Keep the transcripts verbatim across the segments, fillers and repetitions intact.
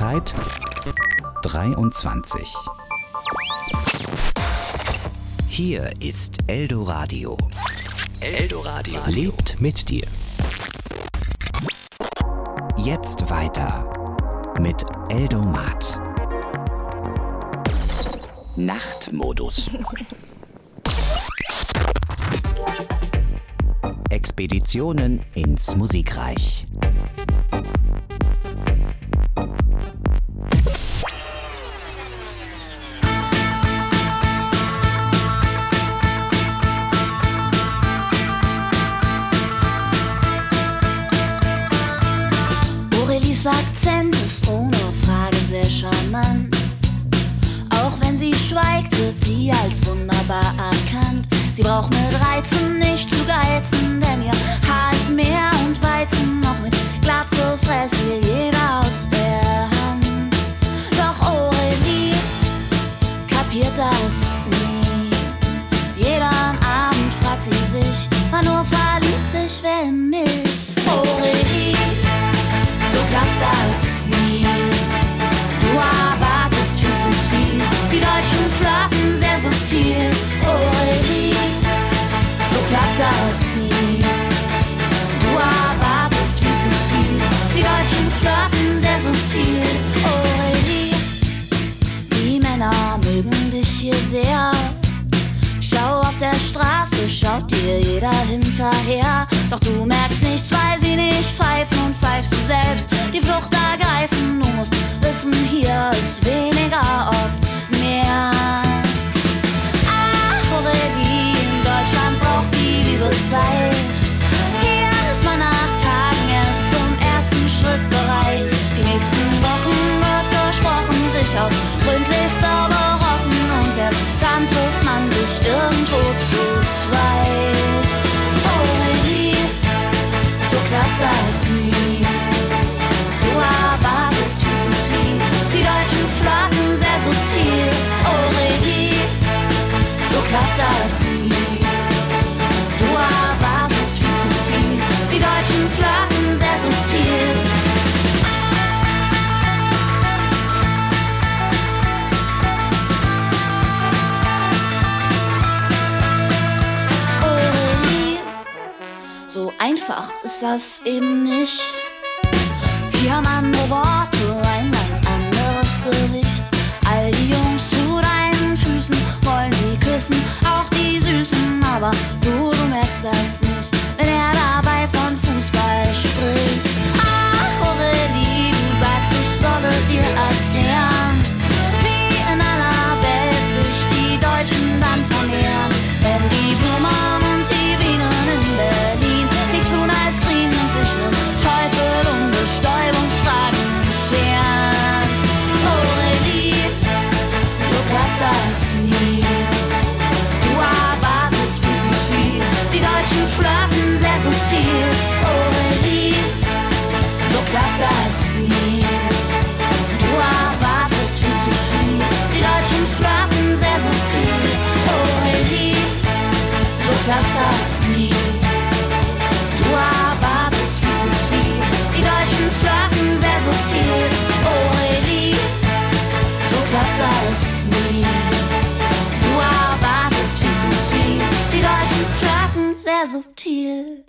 Uhrzeit dreiundzwanzig. Hier ist Eldoradio. Eldoradio lebt mit dir. Jetzt weiter mit Eldomat. Nachtmodus. Expeditionen ins Musikreich. Aurelis Akzent ist ohne Frage sehr charmant. Auch wenn sie schweigt, wird sie als wunderbar erkannt. Sie braucht mit Reizen nicht zu geizen, denn ihr Haar ist Meer und Weizen. Noch mit Glatze fräst ihr jeder aus der Hand. Doch Aurelie kapiert das nie. Jeden Abend fragt sie sich, wann nur verliebt sich wer in mich. Aurelie, so klappt das nie. Du erwartest viel zu viel, die Deutschen flirten sehr subtil. Aurelie, so klappt das nie. Du erwartest viel zu viel, die Deutschen flirten sehr subtil. Aurelie, die Männer mögen dich hier sehr. Schau, auf der Straße schaut dir jeder hinterher. Doch du merkst nichts, weil sie nicht pfeifen, und pfeifst du selbst die Flucht ergreifen. Du musst wissen, hier ist weniger oft mehr. Ach, Aurelie, in Deutschland braucht die Liebe Zeit. Hier ist man nach Tagen erst zum ersten Schritt bereit. Die nächsten Wochen wird gesprochen, sich aus gründlichster berochen, und erst dann trifft man sich irgendwo zu zweit. Aurelie, so klappt das nie. Du erwartest viel zu viel, die Deutschen flirten sehr subtil. Aurelie, so klappt das nie. Du erwartest viel zu viel, die Deutschen flirten sehr subtil. So einfach ist das eben nicht. Hier haben andere Worte, ein ganz anderes Gewicht. All die Jungs zu deinen Füßen wollen sie küssen, auch die Süßen. Aber du, du merkst das nicht, wenn er dabei von Fußball spricht. Ach, Aurelie, du sagst, ich solle dir erklären, wie in aller Welt sich die Deutschen dann vermehren. Wenn die Blumen und die Bienen in Berlin nicht tun als Green und sich nem Teufel um Bestäubungsfragen scheren. Aurelie, so klappt das nie. Du erwartest viel zu viel, die Deutschen flirten sehr subtil. Aurelie, so klappt das nie. Du erwartest viel zu viel, die Deutschen flirten sehr subtil. Aurelie, so klappt das nie. Du erwartest viel zu viel, die Deutschen flirten sehr subtil. Aurelie, so klappt das nie. Du erwartest viel zu viel, die Deutschen flirten sehr subtil.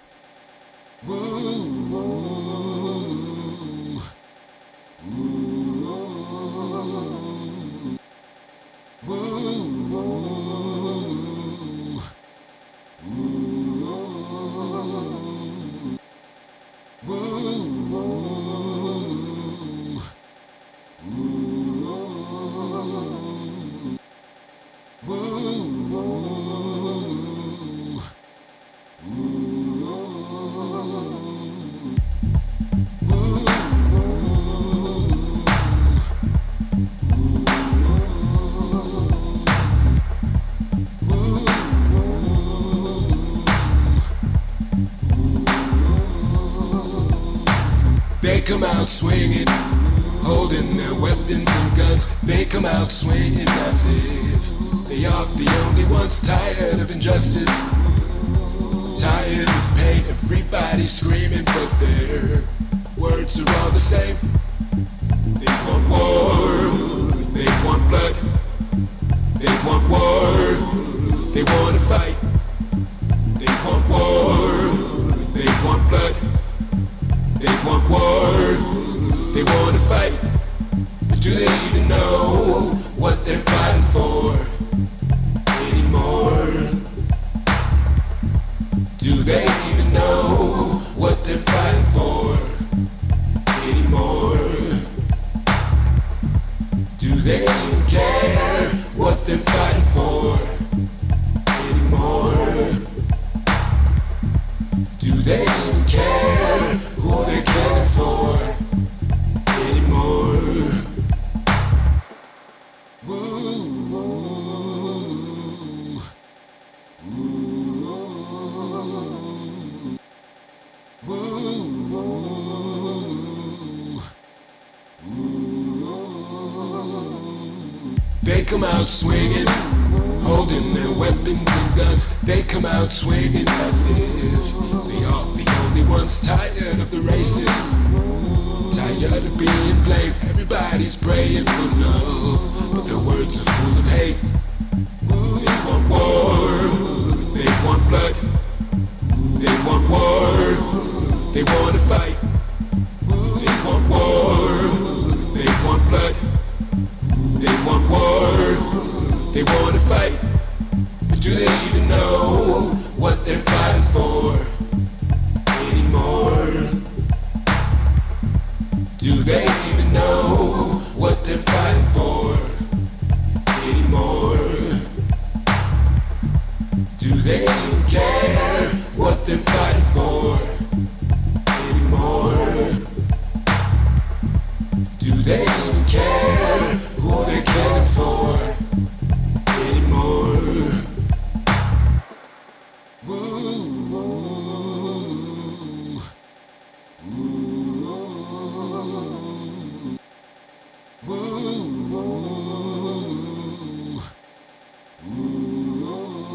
They come out swinging, holding their weapons and guns. They come out swinging as if they are the only ones tired of injustice, tired of pain. Everybody's screaming, but their words are all the same. They want war, they want blood. They want war, they want to fight. They want war, they want blood. They want war, they want to fight. But do they even know what they're fighting for anymore? Do they even know what they're fighting for anymore? Do they even care what they're fighting for anymore? Do they even care who they're caring for anymore? Ooh, ooh, ooh, ooh, ooh, ooh. They come out swinging, holding their weapons and guns. They come out swinging as if they are the only ones tired of the racists, tired of being blamed. Everybody's praying for love, but their words are full of hate. They want war, they want blood. They want war, they want to fight. They want war, they want blood. They want war, they want to fight. But do they even know what they're fighting for anymore? Do they even know what they're fighting for anymore? Do they even care what they're fighting for anymore? Do they even care who they're caring for anymore? Ooh, ooh, ooh, ooh, ooh,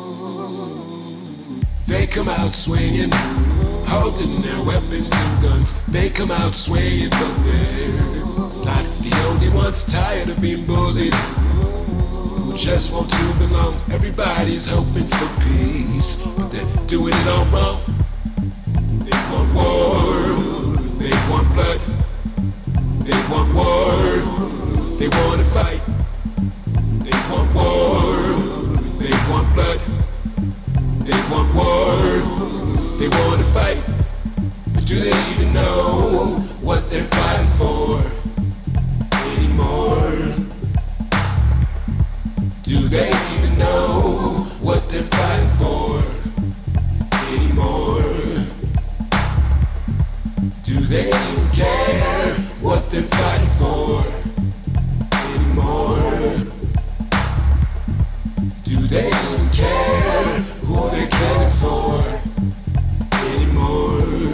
ooh. They come out swinging, holding their weapons and guns. They come out swinging, but they're not the only ones tired of being bullied, who just want to belong. Everybody's hoping for peace, but they're doing it all wrong. They want war, they want blood. They want war, they want to fight. They want war, they want blood. They want war, they want to fight. But do they even know what they're fighting for anymore? Do they even know what they're fighting for anymore? Do they even care what they're fighting for anymore? Do they even care who they're caring for anymore?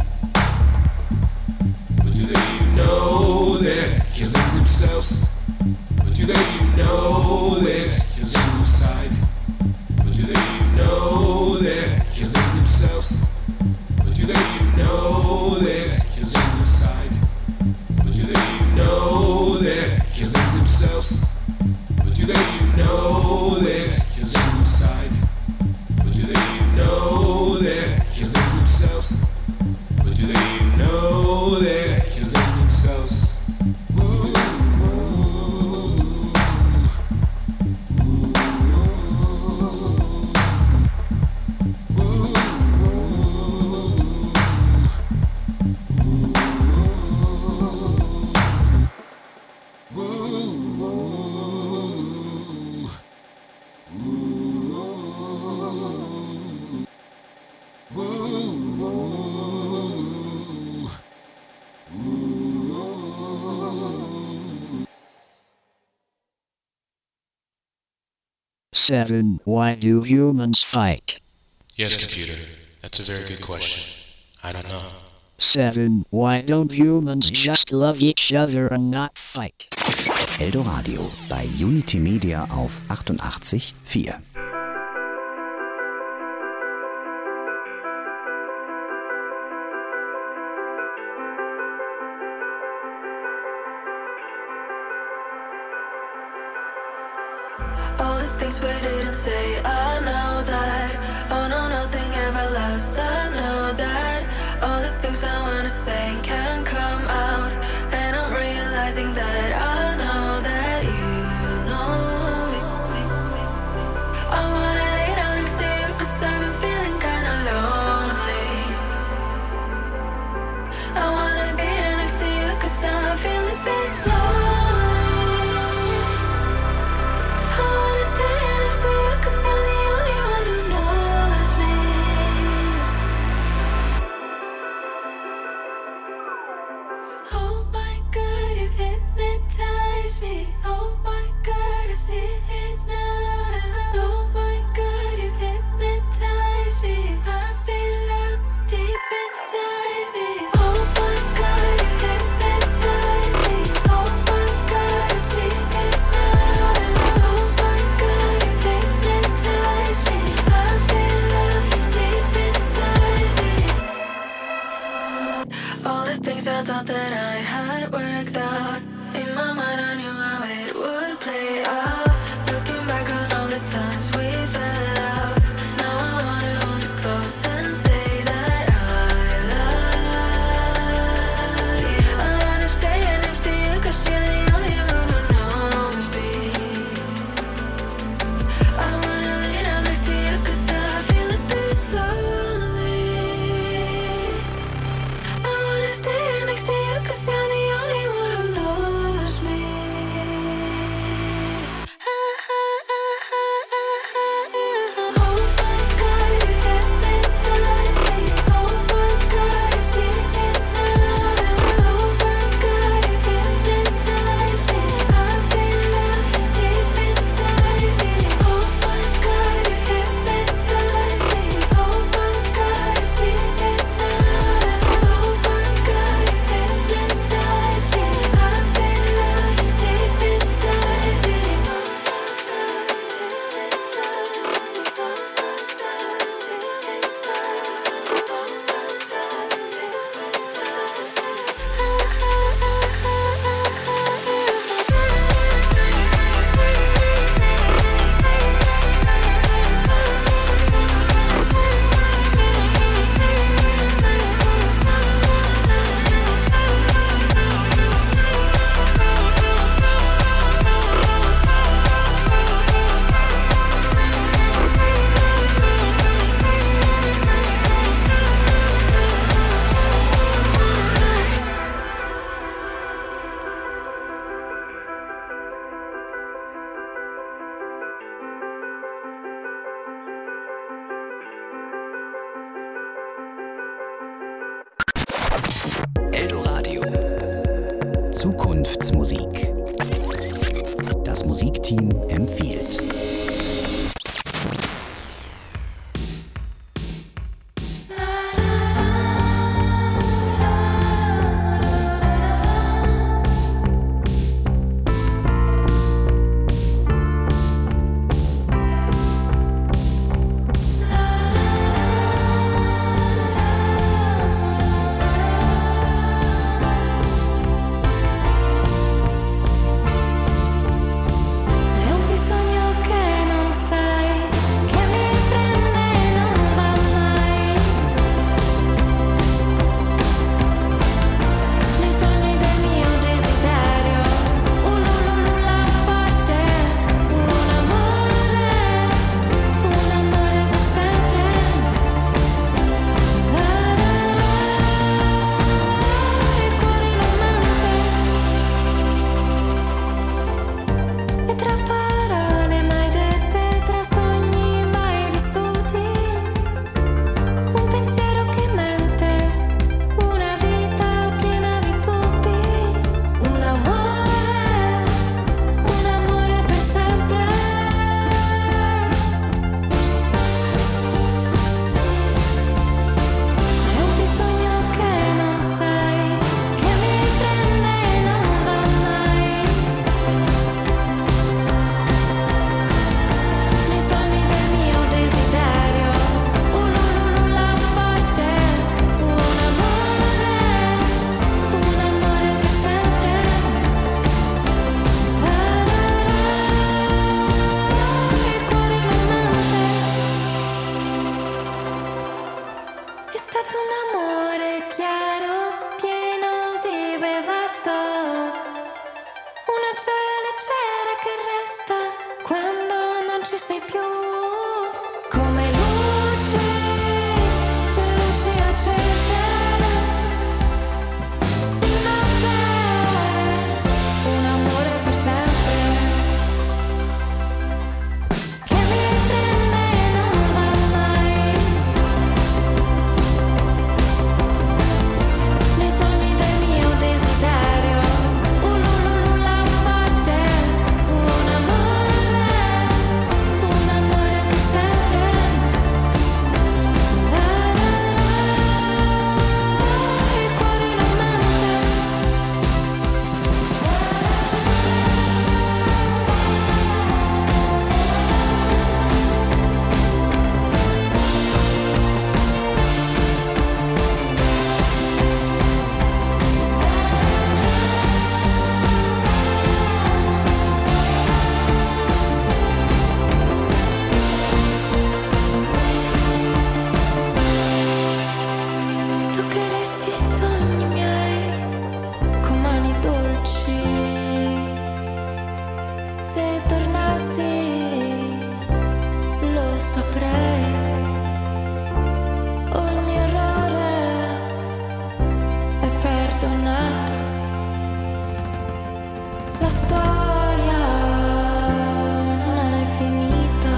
But do they even know they're killing themselves? But do they even know there's suicide? But do they even know they're killing themselves? But do they even know there's suicide? But do they even know they're killing themselves? But do they even know there's suicide? But do they even know they're killing themselves? But do they even know they're killing themselves? Ooh, ooh, ooh, ooh, seven. Why do humans fight? Yes, computer. That's a very good question. I don't know. seven. Why don't humans just love each other and not fight? Eldoradio bei Unity Media auf achtundachtzig Komma vier. things we didn't say. I know that, oh no, nothing ever lasts. I know that, all the things I wanna say can't come out. And I'm realizing that I know that you know me. I wanna lay down next to you cause I've been feeling kinda lonely. I wanna be there next to you cause I'm feeling a bit lonely. I wanna stay here next to you cause you're the only one who knows me. Oh my God, you hypnotize me. Oh my God, I see it now. Oh my God, you hypnotize me. I feel love deep inside me. Oh my God, you hypnotize me. Oh my God, I see it now. Oh my God, you hypnotize me. I feel love deep inside me. All the things I thought that I had worked out, in my mind I knew how it would play out. Looking back on all the times we fell out, now I wanna hold you close and say that I love you. I wanna stay here next to you cause you're the only one who knows me. I wanna lay down next to you cause I feel a bit lonely. I wanna stay here next to you cause you're the only one who knows me. Oh my God, you hypnotize me. Oh my God, I see it now. Oh my God, you hypnotize me. I feel love deep inside me. Oh my God, you hypnotize me. Oh my God, I see it now. Oh my God, you hypnotize me. I feel love deep inside me. Eldoradio. Zukunftsmusik. Das Musikteam empfiehlt. È un bisogno che cera che resta quando non ci sei più. Come luci, luci accese di notte, un amore per sempre che mi prende e non va mai. Nei sogni del mio desiderio, ululula forte, un amore, un amore per sempre. La la la, il cuore in amante. Toccheresti i sogni miei con mani dolci. Se tornassi lo saprei. Ogni errore è perdonato. La storia non è finita.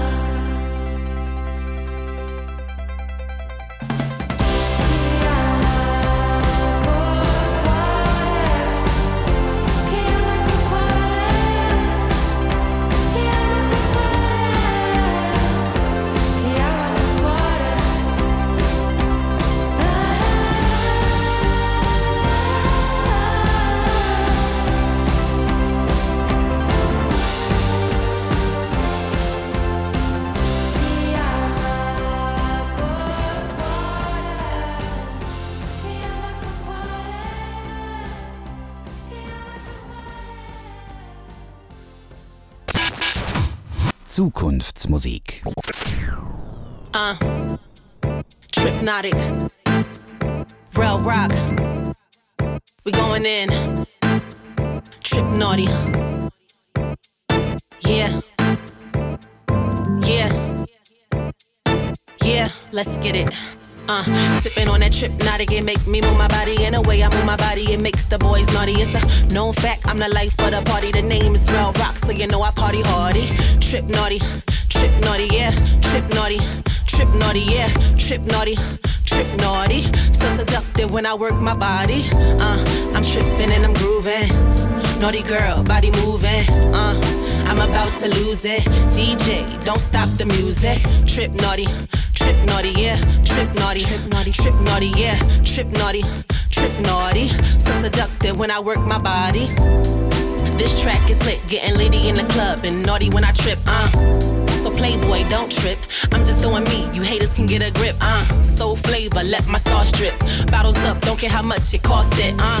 Chi ama col cuore, chi ama col cuore, chi ama col cuore, chi ama col cuore. La la Chi ama col cuore, chi ama col cuore, chi ama col cuore. Zukunftsmusik. Uh, Tripnotic, Rel Rock, we going in. Trip Naughty, yeah, yeah, yeah, let's get it. Uh, sipping on that Tripnotic, it make me move my body. In a way I move my body, it makes the boys naughty. It's a known fact, I'm the life of the party. The name is Rel Rock, so you know I party hardy. Trip Naughty, Trip Naughty, yeah. Trip Naughty, Trip Naughty, yeah. Trip Naughty, Trip Naughty. So seductive when I work my body. Uh, I'm tripping and I'm grooving. Naughty girl, body moving. Uh, I'm about to lose it. D J, don't stop the music. Trip Naughty, Trip Naughty, yeah. Trip Naughty, Trip Naughty, Trip Naughty, yeah. Trip Naughty, Trip Naughty. So seductive when I work my body. This track is lit, getting litty in the club and naughty when I trip, uh. So playboy, don't trip. I'm just doing me, you haters can get a grip, uh. Soul flavor, let my sauce drip. Bottles up, don't care how much it cost it, uh.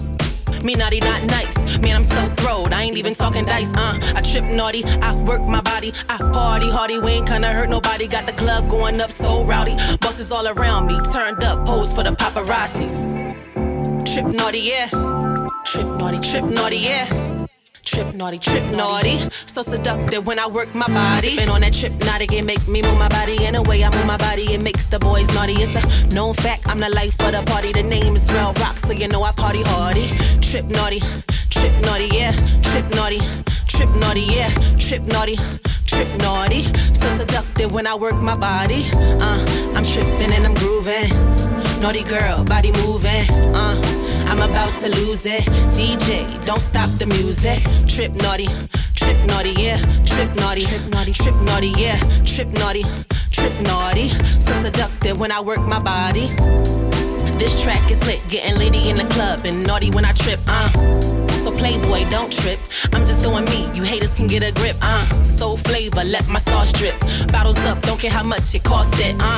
Me naughty, not nice. Man, I'm so throwed. I ain't even talking dice, uh. I trip naughty, I work my body. I party hardy, we ain't gonna hurt nobody. Got the club going up so rowdy. Bosses all around me, turned up, pose for the paparazzi. Trip naughty, yeah. Trip naughty, trip naughty, yeah. Trip naughty, trip naughty. So seductive when I work my body. Sippin' on that Tripnotic, it make me move my body. In a way I move my body, it makes the boys naughty. It's a known fact, I'm the life of the party. The name is Rel Rock, so you know I party hardy. Trip naughty, trip naughty, yeah. Trip naughty, trip naughty, yeah. Trip naughty, trip naughty. So seductive when I work my body. Uh, I'm tripping and I'm grooving. Naughty girl, body moving. Uh, I'm about to lose it. D J, don't stop the music. Trip naughty, trip naughty, yeah. Trip naughty, trip naughty, trip naughty, yeah. Trip naughty, trip naughty. So seductive when I work my body. This track is lit, getting litty in the club and naughty when I trip, uh. So playboy, don't trip. I'm just doing me, you haters can get a grip, uh. Soul flavor, let my sauce drip. Bottles up, don't care how much it cost it, uh.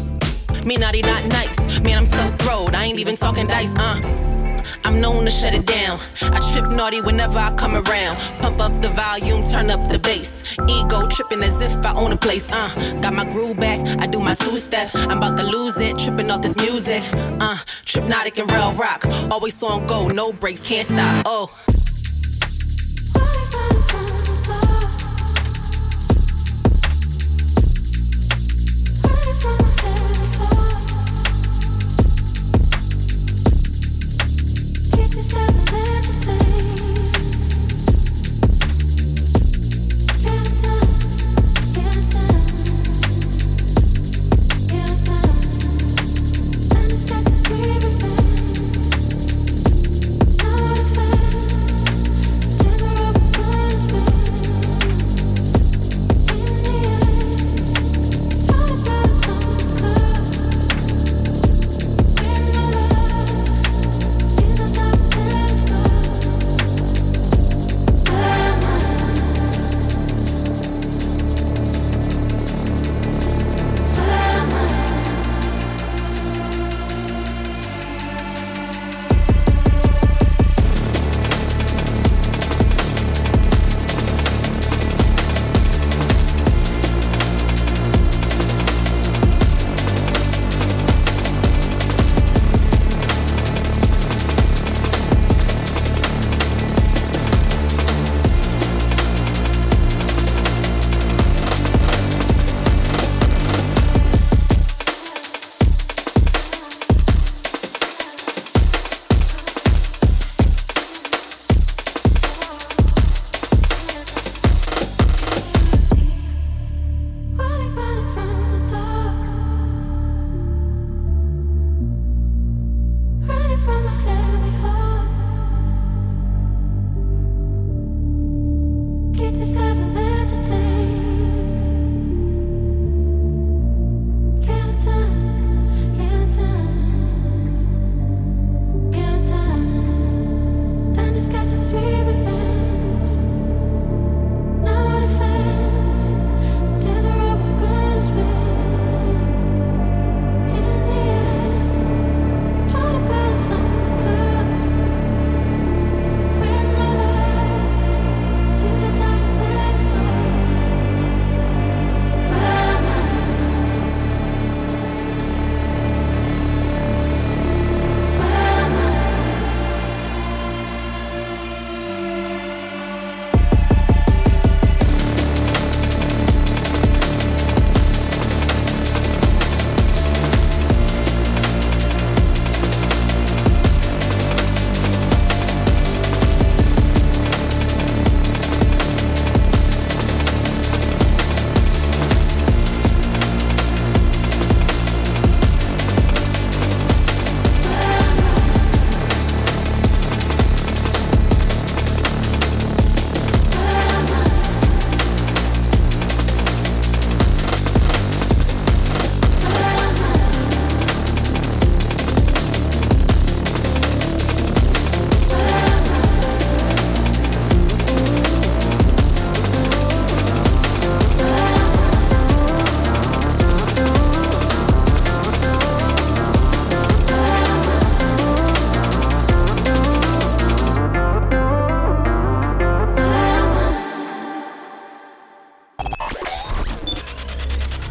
Me naughty, not nice. Man, I'm so throwed, I ain't even talking dice, uh. I'm known to shut it down. I trip naughty whenever I come around. Pump up the volume, turn up the bass. Ego tripping as if I own a place, uh. Got my groove back, I do my two-step. I'm about to lose it, tripping off this music, uh. Tripnotic and Rel Rock, always on go, no breaks, can't stop, oh.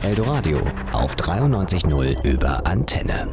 Eldoradio auf dreiundneunzig Komma null über Antenne.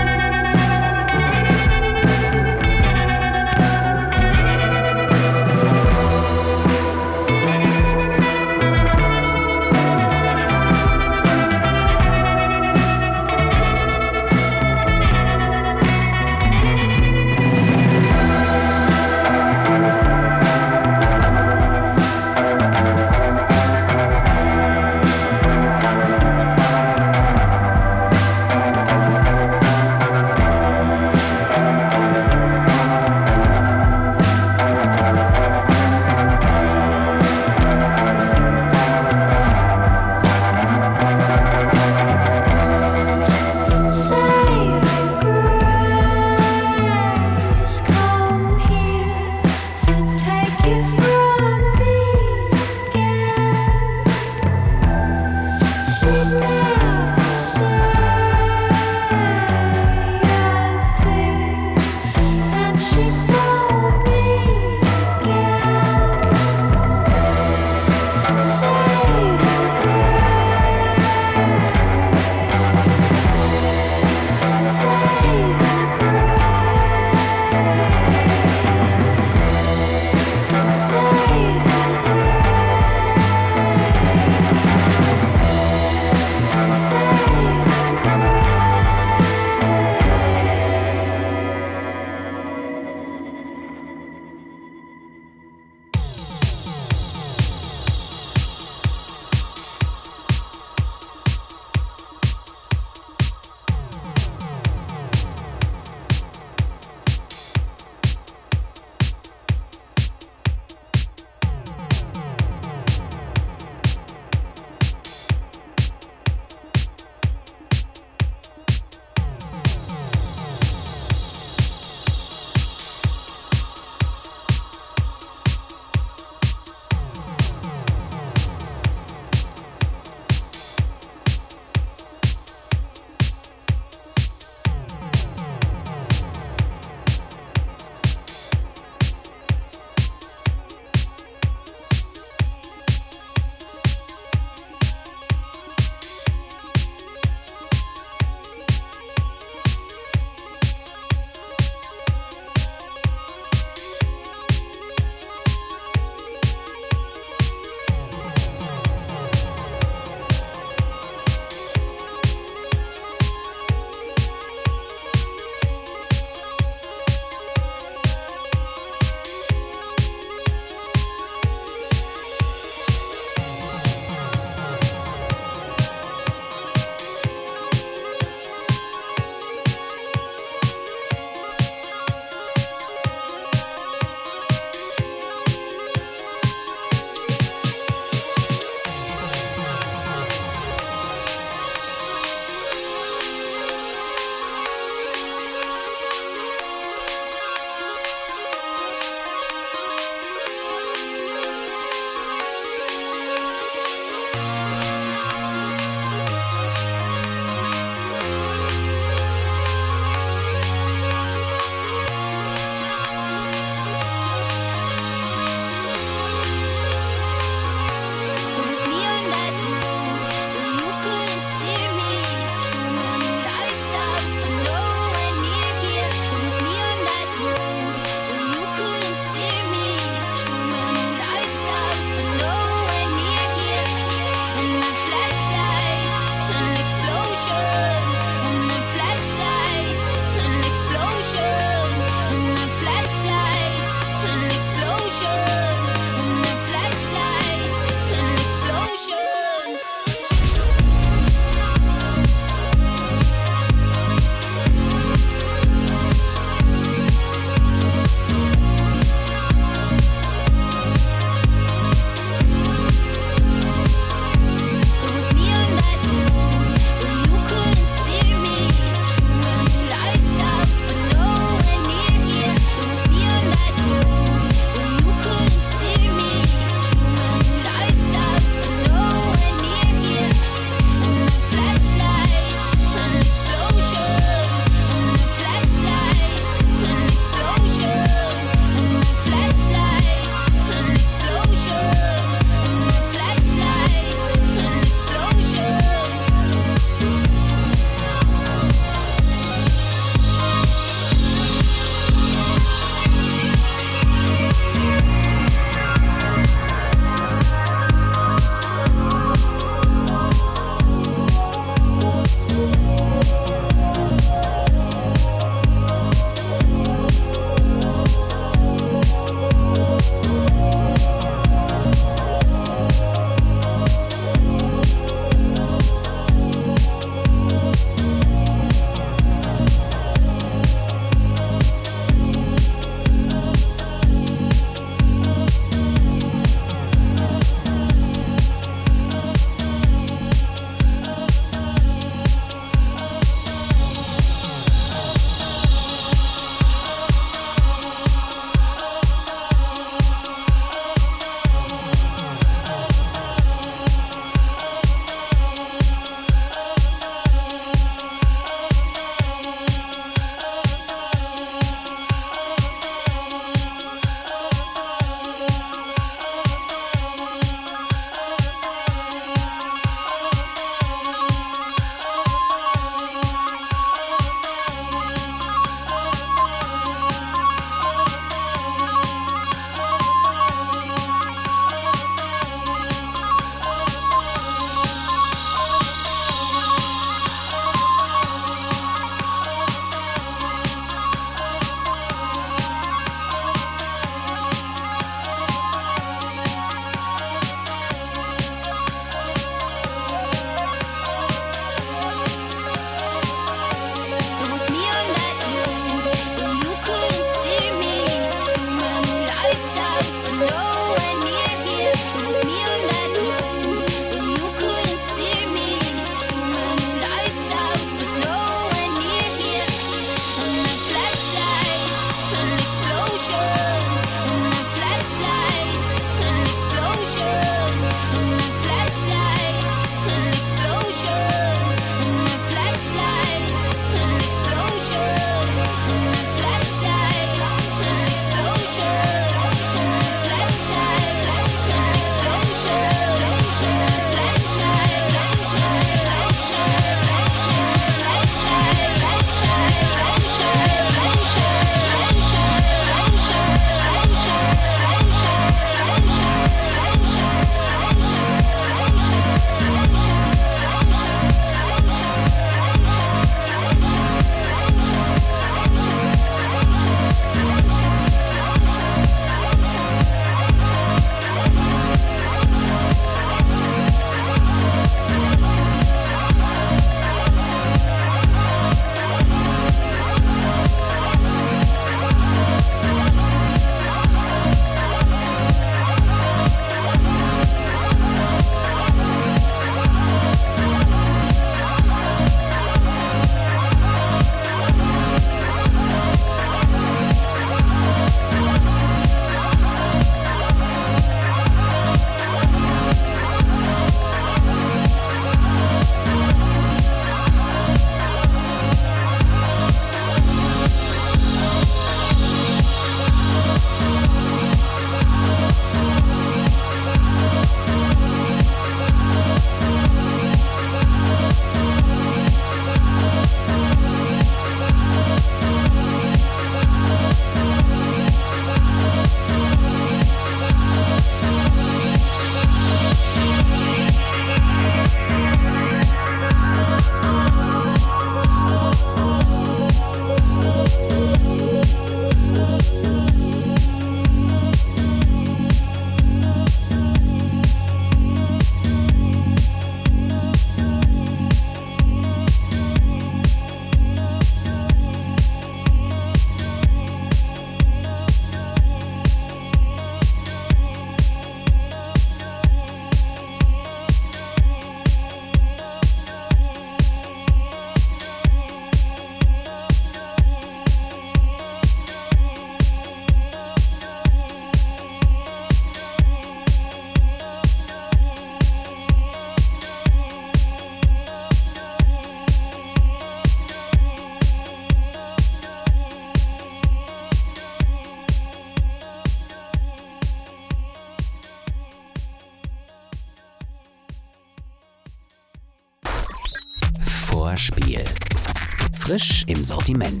Vorspiel. Frisch im Sortiment.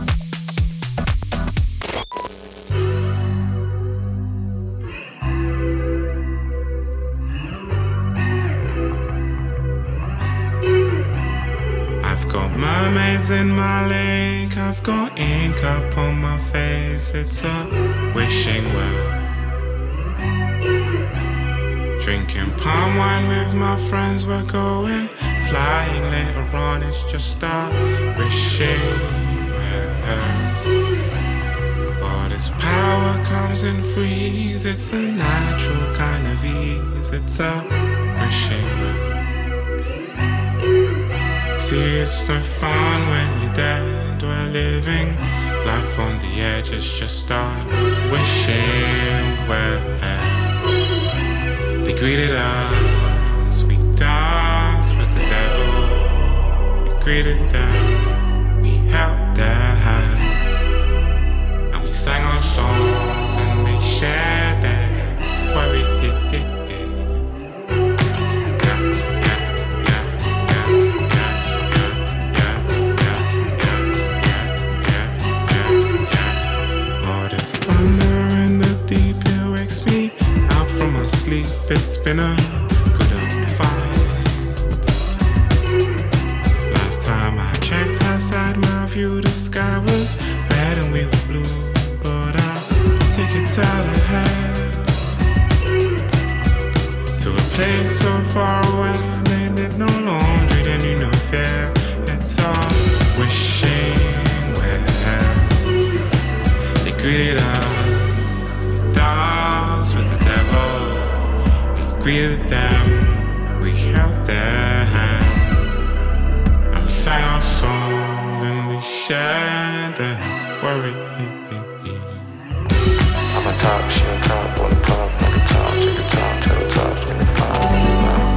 I've got mermaids in my lake, I've got ink up on my face, it's a wishing well. Drinking palm wine with my friends, we're going flying later on, it's just a wishing well. All this power comes in freeze, it's a natural kind of ease, it's a wishing well. See, it's no fun when you're dead, we're living life on the edge, it's just a wishing well. They greeted us, we danced with the devil. We greeted them, we held their hand, and we sang our songs and they shared their worry. It's been a good old fight. Last time I checked outside my view, the sky was red and we were blue. But I'll take it out ahead to a place so far away. They did no laundry, they knew no fear. It's all wishing well. They greeted us, danced with the devil. Greeted them, we held their hands, and we sang our songs and we shared their worry. I'm a top, she on top, on the puff, like a top, take a top, take a top, in the five.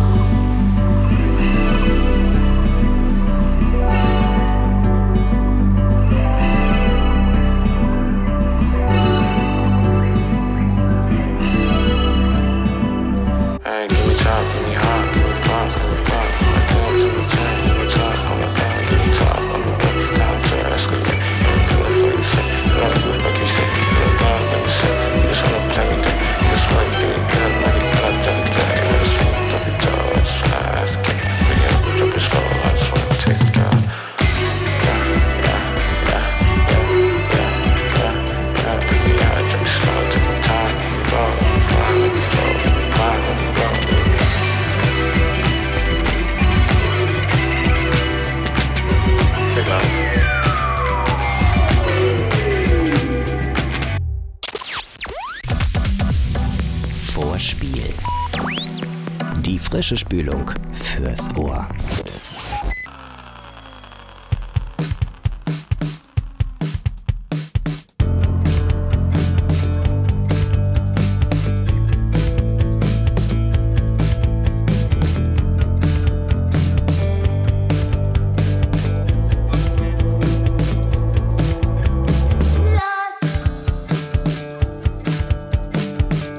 Vorspiel. Die frische Spülung fürs Ohr.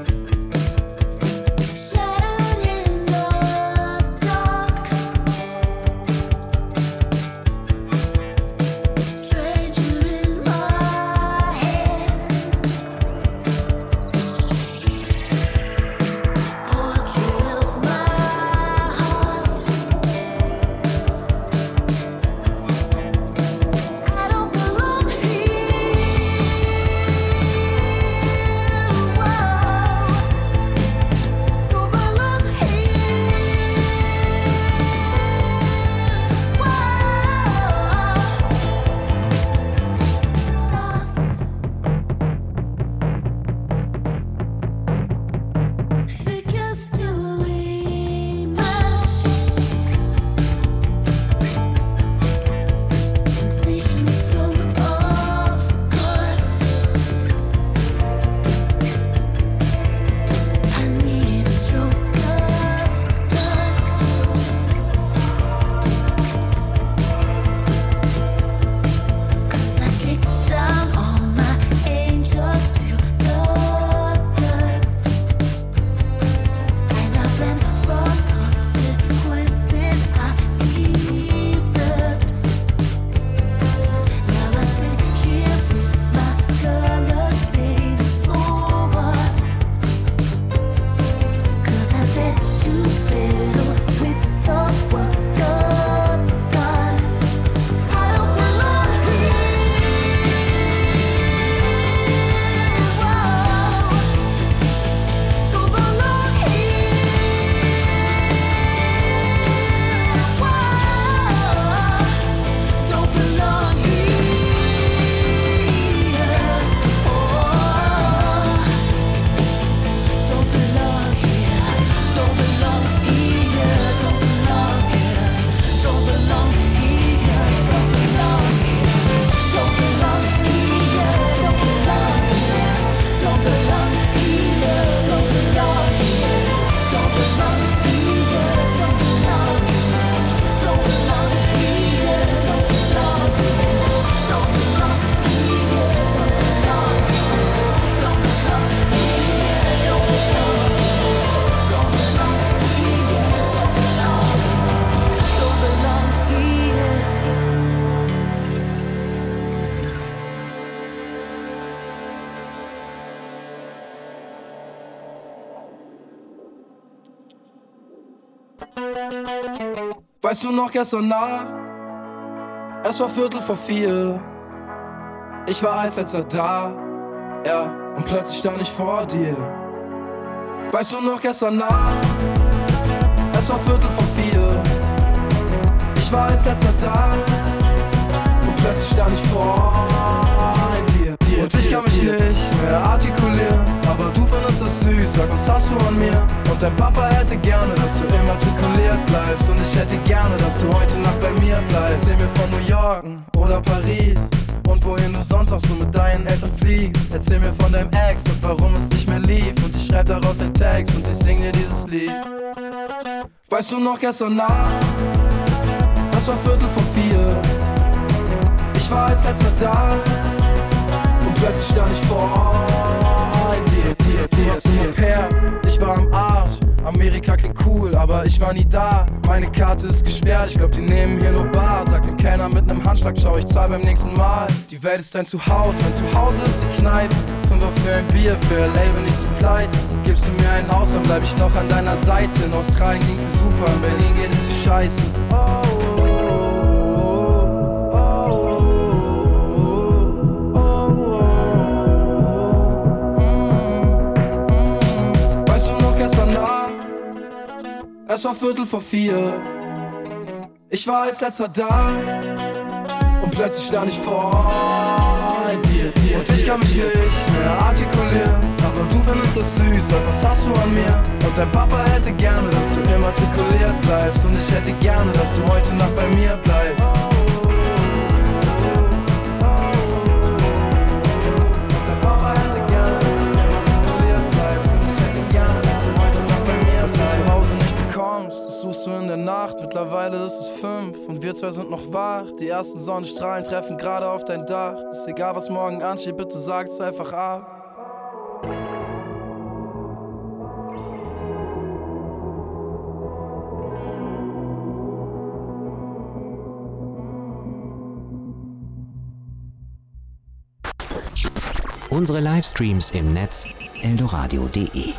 Shadowed in the dark. Weißt du noch gestern Nacht? Es war Viertel vor vier. Ich war als letzter da, ja, und plötzlich stand ich vor dir. Weißt du noch gestern Nacht? Es war Viertel vor vier. Ich war als letzter da und plötzlich stand ich vor dir, dir. Und ich kann mich dir. nicht mehr artikulieren, aber du findest das süß, sag, was hast du an mir? Und dein Papa hätte gerne, dass du immatrikuliert bleibst. Und ich hätte gerne, dass du heute Nacht bei mir bleibst. Erzähl mir von New York oder Paris und wohin du sonst auch so mit deinen Eltern fliegst. Erzähl mir von deinem Ex und warum es nicht mehr lief. Und ich schreib daraus den Text und ich sing dir dieses Lied. Weißt du noch gestern Nacht? Es war Viertel vor vier. Ich war als letzter da und plötzlich stand ich vor dir, dir, dir. Du warst ein Au-pair, ich war am Arsch. Amerika klingt cool, aber ich war nie da. Meine Karte ist gesperrt, ich glaub, die nehmen hier nur Bar. Sag dem Kellner mit nem Handschlag, schau, ich zahl beim nächsten Mal. Die Welt ist dein Zuhause, mein Zuhause ist die Kneipe. Fünfer für ein Bier, für L A bin ich zu pleite. Gibst du mir ein Haus, dann bleib ich noch an deiner Seite. In Australien ging's dir super, in Berlin geht es dir scheiße. Oh, oh, oh, oh, oh, oh, oh. Weißt du noch gestern Nacht? Es war Viertel vor vier. Ich war als letzter da und plötzlich stand ich vor dir, dir. Und ich kann mich nicht mehr artikulieren, aber du findest das süß, sag, was hast du an mir? Und dein Papa hätte gerne, dass du immatrikuliert bleibst. Und ich hätte gerne, dass du heute Nacht bei mir bleibst. Und dein Papa hätte gerne, dass du immatrikuliert bleibst. Und ich hätte gerne, dass du heute Nacht bei mir bleibst. Was du zu Hause nicht bekommst, das suchst du in der Nacht. Mittlerweile ist es fünf und wir zwei sind noch wach. Die ersten Sonnenstrahlen treffen gerade auf dein Dach. Ist egal, was morgen ansteht, bitte sag's einfach ab. Unsere Livestreams im Netz eldoradio punkt de.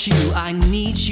you, I need you.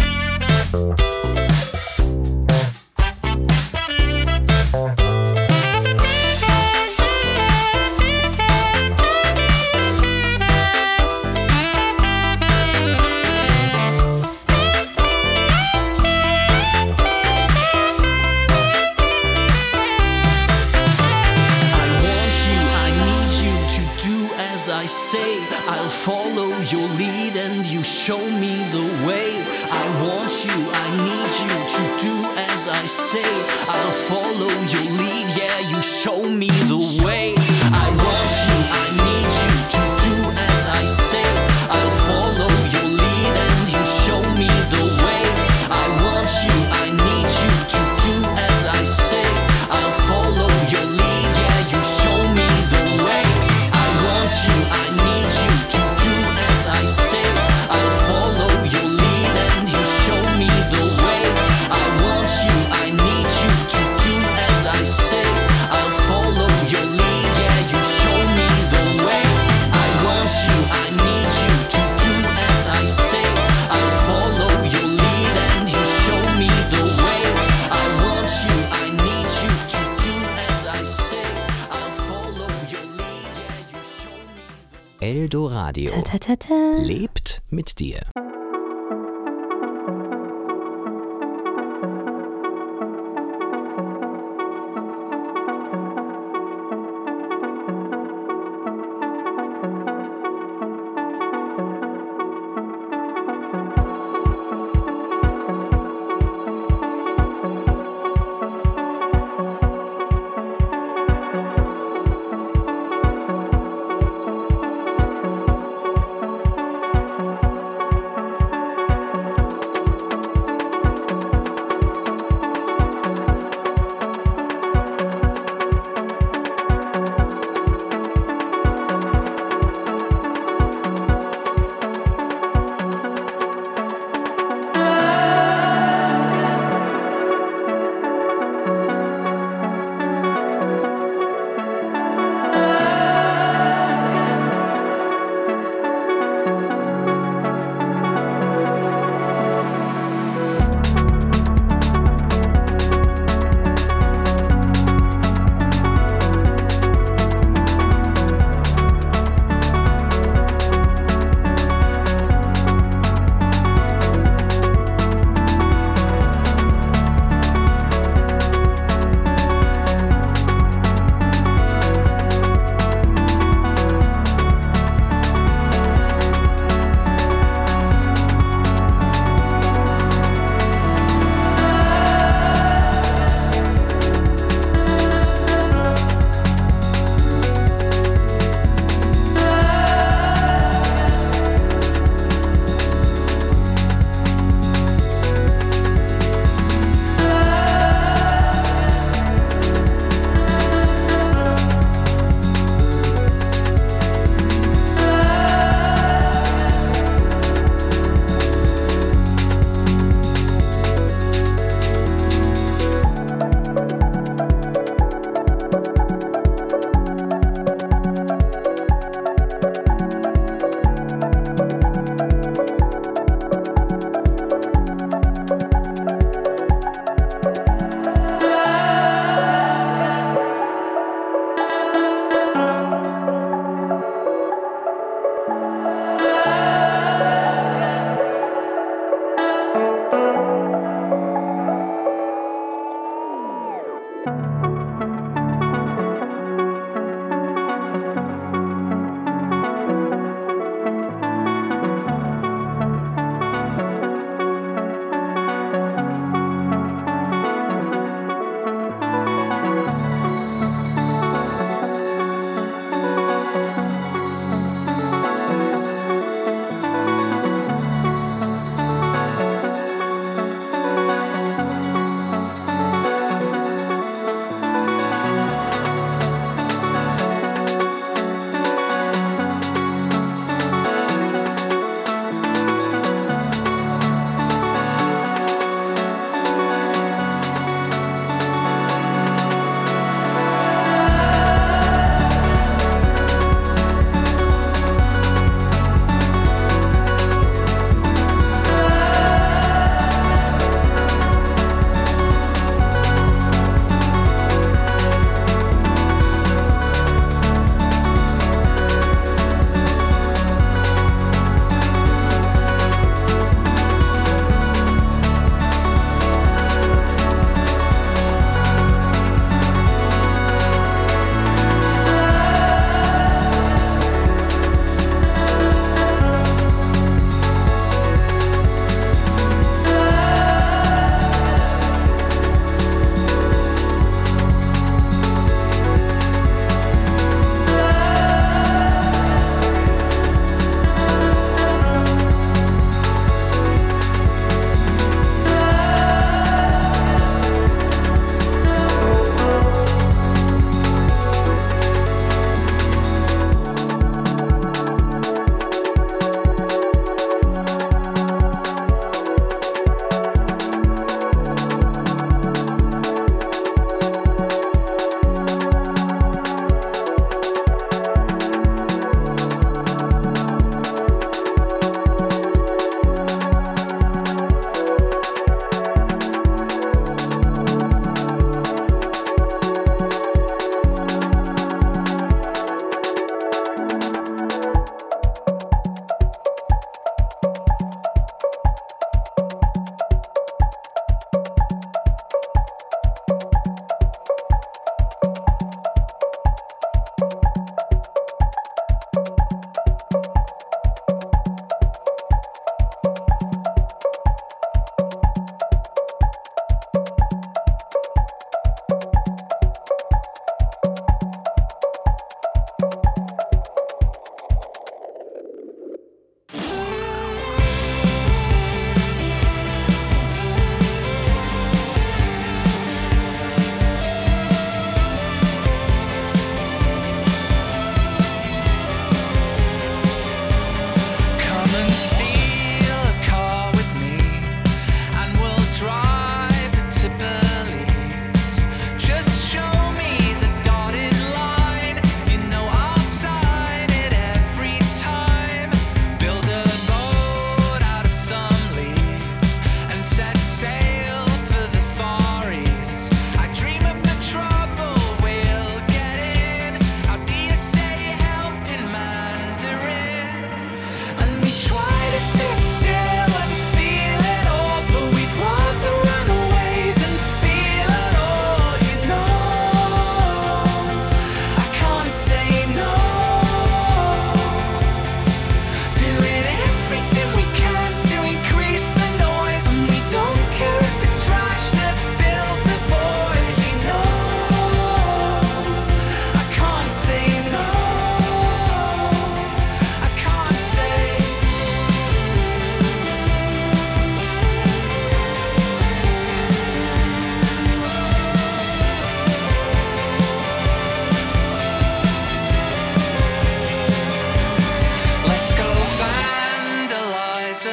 I say, I'll follow your lead and you show me the way. I want you, I need you to do as I say. I'll follow your lead, yeah, you show me the way. I want you, I need you to do as I say. I'll follow your lead and you show me the way. I want you, I need you to do as I say. I'll follow your lead, yeah, you show me the way. I want you, I need you to do as I say. I'll follow your lead and you show me the way. I want you, I need you to do as I say. I'll follow your lead, yeah, you show me the way. I want you, I need you to do as I say. I'll follow your lead and you show me the way. I want you, I need you to do as I say. I'll follow your lead, yeah, you show me the way. Eldoradio Ta, ta, ta, ta. lebt mit dir.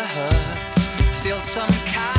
rehearse, still some kind